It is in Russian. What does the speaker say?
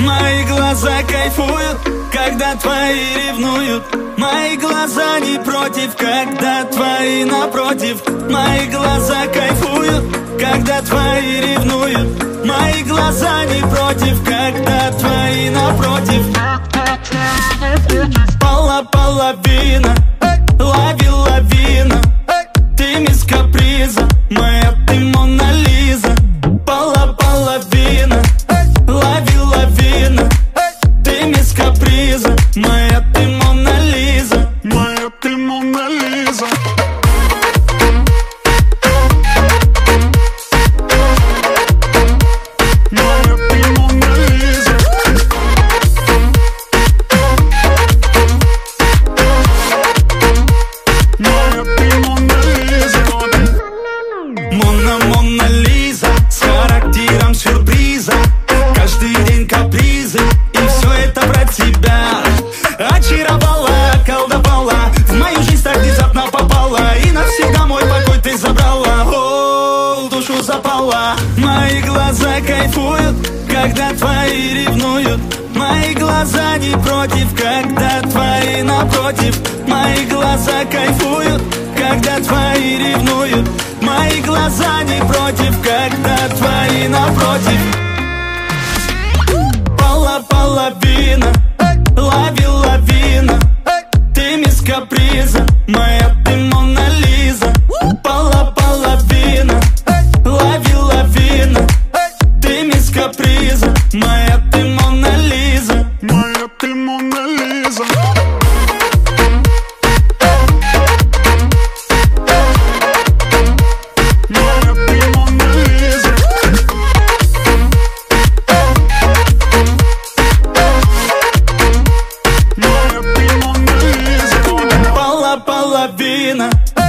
Мои глаза кайфуют, когда твои ревнуют. Мои глаза не против, когда твои напротив. Мои глаза кайфуют, когда твои ревнуют. Мои глаза не против, когда твои напротив. Половина, лови лавина. Ты мисс каприза, моя ты Мона Лиза. Половина, лови лавина. Ты мисс каприза, моя ты Мона Лиза. Моя ты Мона Лиза. Мона Лиза, с характером сюрприза. Каждый день капризы, и все это про тебя. Очаровала, колдовала, в мою жизнь так внезапно попала. И навсегда мой покой ты забрала. О, в душу запала. Мои глаза кайфуют, когда твои ревнуют. Мои глаза не против, когда твои напротив. Мои глаза кайфуют, когда твои ревнуют. Мои глаза не против, когда твои напротив. Половина, лови лавина. Ты мисс каприза, моя ты Мона Лиза. Половина, лови лавина. Ты мисс каприза, моя ты Мона Лиза. Моя ты Мона Лиза. Половина.